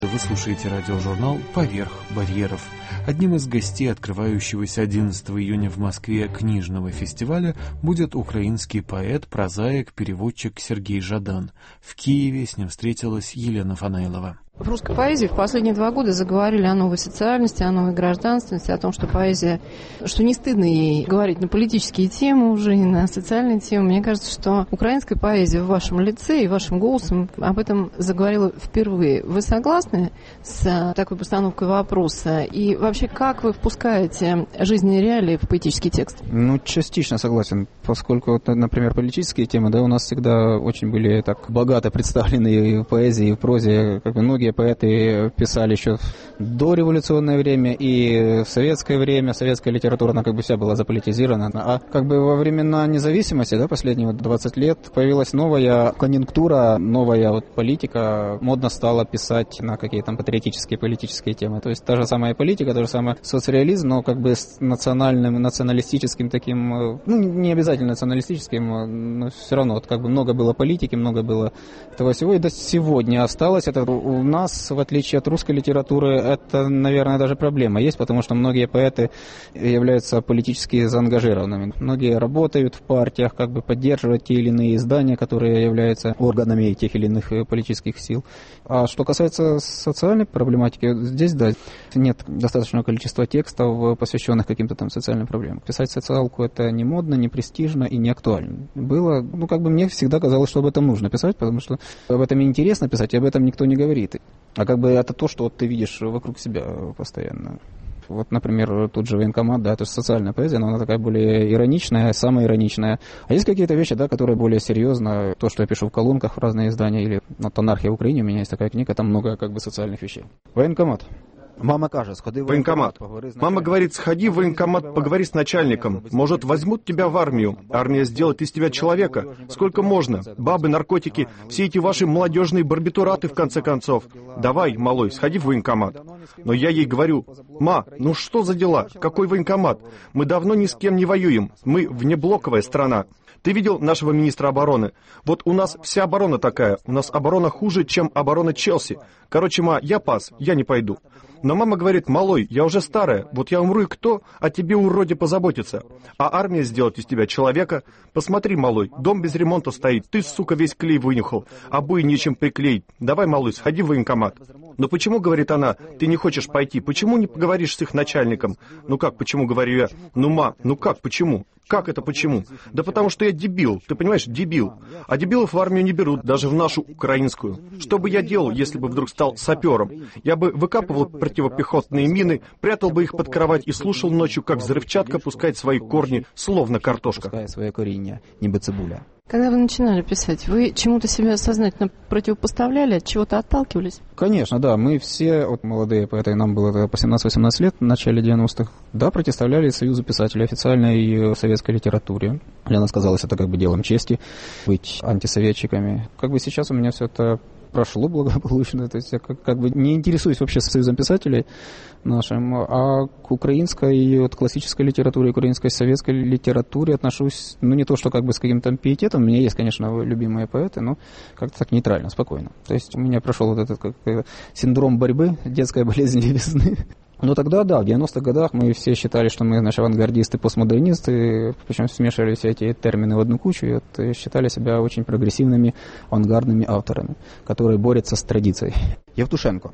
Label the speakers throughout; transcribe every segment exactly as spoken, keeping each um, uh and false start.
Speaker 1: Вы слушаете радиожурнал «Поверх барьеров». Одним из гостей открывающегося одиннадцатого июня в Москве книжного фестиваля будет украинский поэт, прозаик, переводчик Сергей Жадан. В Киеве с ним встретилась Елена Фанайлова.
Speaker 2: В русской поэзии в последние два года заговорили о новой социальности, о новой гражданственности, о том, что поэзия, что не стыдно ей говорить на политические темы уже, и на социальные темы. Мне кажется, что украинская поэзия в вашем лице и вашим голосом об этом заговорила впервые. Вы согласны с такой постановкой вопроса? И вообще, как вы впускаете жизненные реалии в поэтический текст?
Speaker 3: Ну, частично согласен, поскольку, например, политические темы, да, у нас всегда очень были так богато представлены и в поэзии, и в прозе, как бы многие поэты писали еще до революционное время и в советское время. Советская литература, она как бы вся была заполитизирована. А как бы во времена независимости, да, последние двадцать лет, появилась новая конъюнктура, новая вот политика. Модно стало писать на какие-то патриотические политические темы. То есть та же самая политика, та же самая соцреализм, но как бы с национальным, националистическим таким, ну не обязательно националистическим, но все равно вот как бы много было политики, много было этого всего. И до сегодня осталось это у нас, в отличие от русской литературы, это, наверное, даже проблема есть, потому что многие поэты являются политически заангажированными. Многие работают в партиях, как бы поддерживают те или иные издания, которые являются органами тех или иных политических сил. А что касается социальной проблематики, здесь, да, нет достаточного количества текстов, посвященных каким-то там социальным проблемам. Писать социалку — это не модно, не престижно и не актуально. Было, ну, как бы мне всегда казалось, что об этом нужно писать, потому что об этом интересно писать, и об этом никто не говорит. А как бы это то, что вот ты видишь вокруг себя постоянно. Вот, например, тут же «Военкомат», да, это же социальная поэзия, но она такая более ироничная, самая ироничная. А есть какие-то вещи, да, которые более серьезно, то, что я пишу в колонках в разные издания, или вот «Анархия в Украине», у меня есть такая книга, там много как бы социальных вещей. «Военкомат».
Speaker 4: Мама каже, сходи в военкомат. Мама говорит, сходи в военкомат, поговори с начальником. Может, возьмут тебя в армию. Армия сделает из тебя человека. Сколько можно? Бабы, наркотики, все эти ваши молодежные барбитураты, в конце концов. Давай, малой, сходи в военкомат. Но я ей говорю, ма, ну что за дела? Какой военкомат? Мы давно ни с кем не воюем. Мы внеблоковая страна. Ты видел нашего министра обороны? Вот у нас вся оборона такая. У нас оборона хуже, чем оборона Челси. Короче, ма, я пас, я не пойду. Но мама говорит, малой, я уже старая, вот я умру, и кто о тебе, уроде, позаботится? А армия сделает из тебя человека? Посмотри, малой, дом без ремонта стоит, ты, сука, весь клей вынюхал, обои нечем приклеить. Давай, малой, сходи в военкомат. Но почему, говорит она, ты не хочешь пойти? Почему не поговоришь с их начальником? Ну как, почему, говорю я? Ну, ма, ну как, почему? Как это почему? Да потому что я дебил, ты понимаешь, дебил. А дебилов в армию не берут, даже в нашу украинскую. Что бы я делал, если бы вдруг стал сапером? Я бы выкапывал противопехотные мины, прятал бы их под кровать и слушал ночью, как взрывчатка пускает свои корни, словно картошка.
Speaker 3: Пускает свои коренья, небо цибуля.
Speaker 2: Когда вы начинали писать, вы чему-то себя сознательно противопоставляли, от чего-то отталкивались?
Speaker 3: Конечно, да. Мы все, вот молодые поэты, нам было по семнадцать-восемнадцать лет в начале девяностых, да, противоставляли Союзу писателей, официальной советской литературе. Для нас казалось это как бы делом чести, быть антисоветчиками. Как бы сейчас у меня все это прошло благополучно, то есть я как, как бы не интересуюсь вообще Союзом писателей нашим, а к украинской вот, классической литературе, к украинской советской литературе отношусь, ну не то, что как бы с каким-то пиететом, у меня есть, конечно, любимые поэты, но как-то так нейтрально, спокойно. То есть у меня прошел вот этот как, синдром борьбы, детская болезнь весны. Ну тогда, да, в девяностых годах мы все считали, что мы, значит, авангардисты, постмодернисты, причем смешивали все эти термины в одну кучу, и вот считали себя очень прогрессивными, авангардными авторами, которые борются с традицией.
Speaker 4: Евтушенко.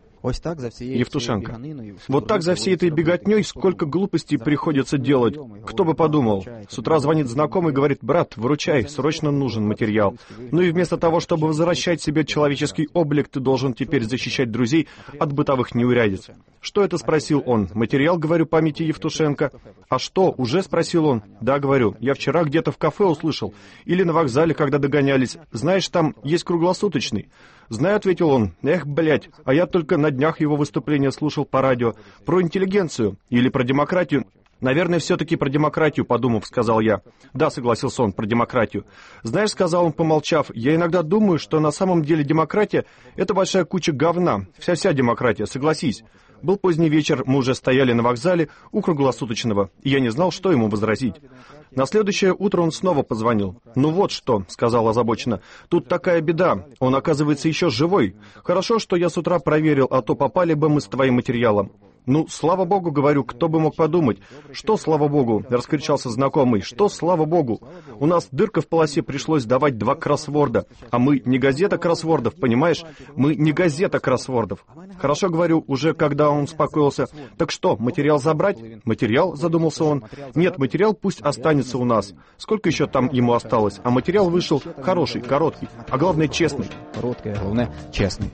Speaker 4: Евтушенко. Вот так за всей этой беготней сколько глупостей приходится делать. Кто бы подумал. С утра звонит знакомый и говорит, брат, выручай, срочно нужен материал. Ну и вместо того, чтобы возвращать себе человеческий облик, ты должен теперь защищать друзей от бытовых неурядиц. Что это, спросил он. Материал, говорю, памяти Евтушенко. А что, уже, спросил он. Да, говорю, я вчера где-то в кафе услышал. Или на вокзале, когда догонялись. Знаешь, там есть круглосуточный. «Знаю», — ответил он. «Эх, блядь, а я только на днях его выступления слушал по радио. Про интеллигенцию или про демократию». «Наверное, все-таки про демократию, подумав», — сказал я. «Да», — согласился он, — «про демократию». «Знаешь», — сказал он, помолчав, — «я иногда думаю, что на самом деле демократия — это большая куча говна. Вся-вся демократия, согласись». Был поздний вечер, мы уже стояли на вокзале у круглосуточного, и я не знал, что ему возразить. На следующее утро он снова позвонил. «Ну вот что», — сказал озабоченно, — «тут такая беда, он, оказывается, еще живой. Хорошо, что я с утра проверил, а то попали бы мы с твоим материалом». «Ну, слава богу, — говорю, — кто бы мог подумать?» «Что, слава богу?» — раскричался знакомый. «Что, слава богу? У нас дырка в полосе, пришлось давать два кроссворда. А мы не газета кроссвордов, понимаешь? Мы не газета кроссвордов». «Хорошо, — говорю, — уже когда он успокоился. Так что, материал забрать?» «Материал?» — задумался он. «Нет, материал пусть останется у нас. Сколько еще там ему осталось? А материал вышел хороший, короткий, а главное, честный».
Speaker 3: Короткий, а главное, честный.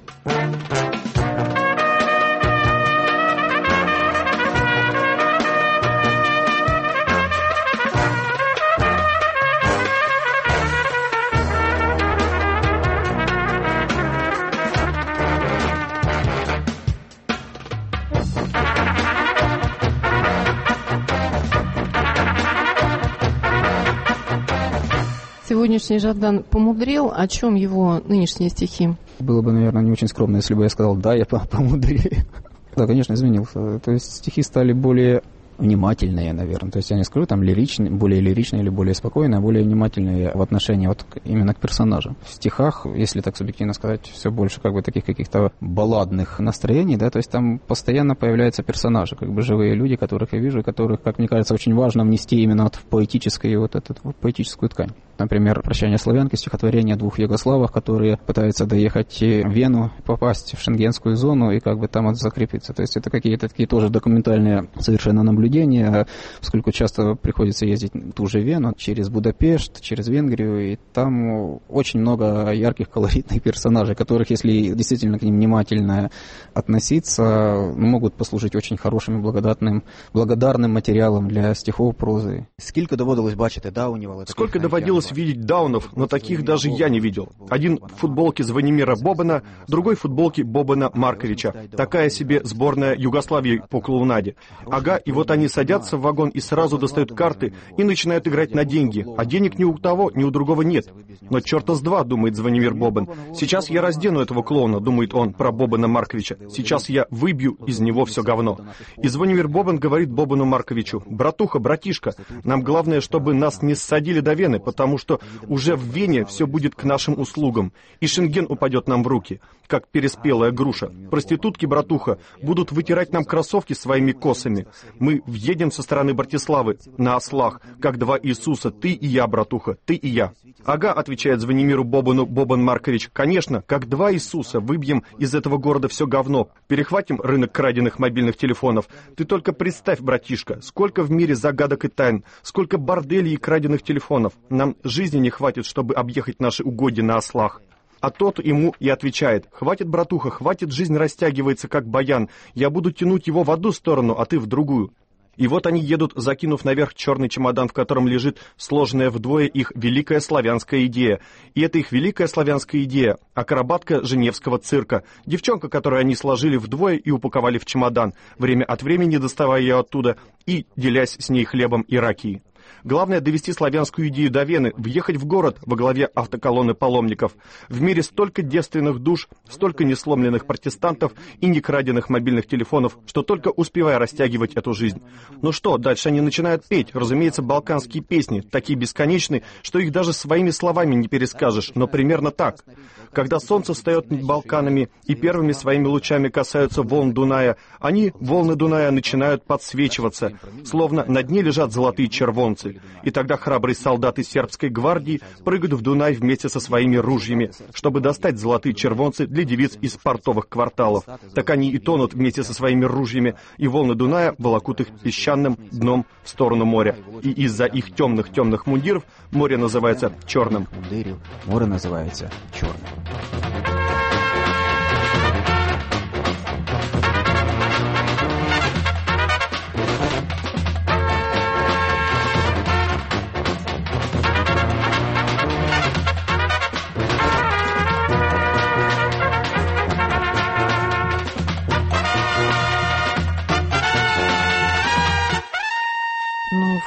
Speaker 2: Сегодняшний Жадан помудрел, о чем его нынешние стихи?
Speaker 3: Было бы, наверное, не очень скромно, если бы я сказал, да, я помудрее. Да, конечно, изменился. То есть стихи стали более внимательные, наверное. То есть я не скажу там лиричные, более лиричные или более спокойные, а более внимательные в отношении вот именно к персонажу. В стихах, если так субъективно сказать, все больше как бы таких каких-то балладных настроений, да, то есть там постоянно появляются персонажи, как бы живые люди, которых я вижу, и которых, как мне кажется, очень важно внести именно вот в поэтическую, вот эту в поэтическую ткань. Например, «Прощание славянки», стихотворение о двух югославах, которые пытаются доехать в Вену, попасть в шенгенскую зону и как бы там вот закрепиться. То есть это какие-то такие тоже документальные совершенно наблюдения, поскольку часто приходится ездить в ту же Вену, через Будапешт, через Венгрию, и там очень много ярких, колоритных персонажей, которых, если действительно к ним внимательно относиться, могут послужить очень хорошим и благодатным, благодарным материалом для стихов, прозы.
Speaker 5: Сколько доводилось бачити даунів?
Speaker 4: Сколько доводилось видеть даунов, но таких даже я не видел. Один в футболке Звонимира Бобана, другой в футболке Бобана Марковича. Такая себе сборная Югославии по клоунаде. Ага, и вот они садятся в вагон и сразу достают карты и начинают играть на деньги. А денег ни у того, ни у другого нет. Но черта с два, думает Звонимир Бобан. Сейчас я раздену этого клоуна, думает он про Бобана Марковича. Сейчас я выбью из него все говно. И Звонимир Бобан говорит Бобану Марковичу: братуха, братишка, нам главное, чтобы нас не ссадили до Вены, потому что уже в Вене все будет к нашим услугам, и Шенген упадет нам в руки, как переспелая груша. Проститутки, братуха, будут вытирать нам кроссовки своими косами. Мы въедем со стороны Братиславы на ослах, как два Иисуса, ты и я, братуха, ты и я. Ага, отвечает Звонимиру Бобану Бобан Маркович, конечно, как два Иисуса выбьем из этого города все говно, перехватим рынок краденных мобильных телефонов. Ты только представь, братишка, сколько в мире загадок и тайн, сколько борделей и краденных телефонов. Нам жизни не хватит, чтобы объехать наши угодья на ослах. А тот ему и отвечает: хватит, братуха, хватит, жизнь растягивается, как баян. Я буду тянуть его в одну сторону, а ты в другую. И вот они едут, закинув наверх черный чемодан, в котором лежит сложенная вдвое их великая славянская идея. И это их великая славянская идея — акробатка Женевского цирка. Девчонка, которую они сложили вдвое и упаковали в чемодан, время от времени доставая ее оттуда и делясь с ней хлебом и ракией. Главное — довести славянскую идею до Вены, въехать в город во главе автоколонны паломников. В мире столько девственных душ, столько несломленных протестантов и некраденных мобильных телефонов, что только успевая растягивать эту жизнь. Ну что, дальше они начинают петь, разумеется, балканские песни, такие бесконечные, что их даже своими словами не перескажешь, но примерно так. Когда солнце встает над Балканами и первыми своими лучами касаются волн Дуная, они, волны Дуная, начинают подсвечиваться, словно на дне лежат золотые червонцы. И тогда храбрые солдаты сербской гвардии прыгают в Дунай вместе со своими ружьями, чтобы достать золотые червонцы для девиц из портовых кварталов. Так они и тонут вместе со своими ружьями, и волны Дуная волокут их песчаным дном в сторону моря. И из-за их темных-темных мундиров море называется черным.
Speaker 5: Море называется черным.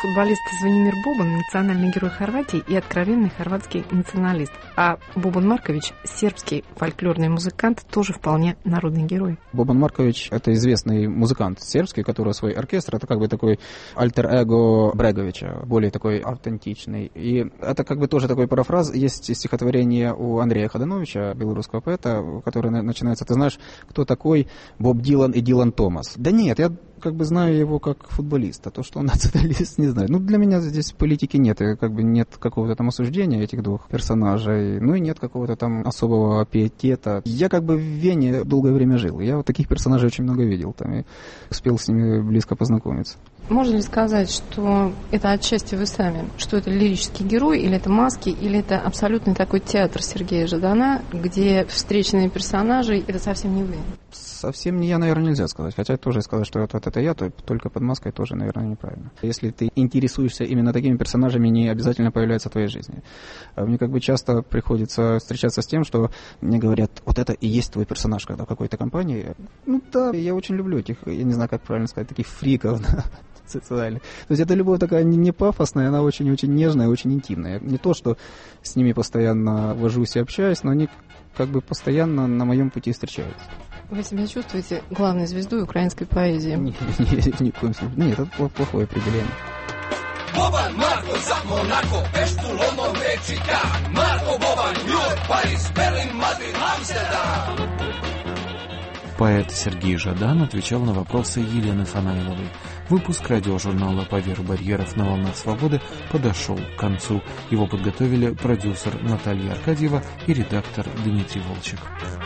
Speaker 2: футболист Звонимир Бобан – национальный герой Хорватии и откровенный хорватский националист. А Бобан Маркович – сербский фольклорный музыкант, тоже вполне народный герой.
Speaker 3: Бобан Маркович – это известный музыкант сербский, у которого свой оркестр. Это как бы такой альтер-эго Бреговича, более такой автентичный. И это как бы тоже такой парафраз. Есть стихотворение у Андрея Ходановича, белорусского поэта, которое начинается: «Ты знаешь, кто такой Боб Дилан и Дилан Томас?» Да нет, я как бы знаю его как футболиста. То, что он националист, не знаю. Ну, для меня здесь политики нет. И как бы нет какого-то там осуждения этих двух персонажей. Ну и нет какого-то там особого пиетета. Я как бы в Вене долгое время жил. Я вот таких персонажей очень много видел там и успел с ними близко познакомиться.
Speaker 2: Можно ли сказать, что это отчасти вы сами? Что это лирический герой, или это маски, или это абсолютный такой театр Сергея Жадана, где встреченные персонажи — это совсем не вы?
Speaker 3: Совсем не я, наверное, нельзя сказать. Хотя тоже сказать, что это, это я, то только под маской тоже, наверное, неправильно. Если ты интересуешься именно такими персонажами, не обязательно появляются в твоей жизни. Мне как бы часто приходится встречаться с тем, что мне говорят: вот это и есть твой персонаж, когда в какой-то компании. Ну да, я очень люблю этих, я не знаю, как правильно сказать, таких фриков, да, социальных. То есть это любовь такая не пафосная, она очень-очень нежная, очень интимная. Не то, что с ними постоянно вожусь и общаюсь, но они как бы постоянно на моем пути встречаются.
Speaker 2: Вы себя чувствуете главной звездой украинской поэзии?
Speaker 3: Нет, нет, ни в коем случае. Нет, это плохое определение.
Speaker 6: Boban, Marko, za Monaco, Peštu, London, Mexika, Marko, Boban, New-York, Paris, Berlin, Madrid, Амстердам.
Speaker 1: Поэт Сергей Жадан отвечал на вопросы Елены Фанайловой. Выпуск радиожурнала «Поверх барьеров» на волнах свободы подошел к концу. Его подготовили продюсер Наталья Аркадьева и редактор Дмитрий Волчек.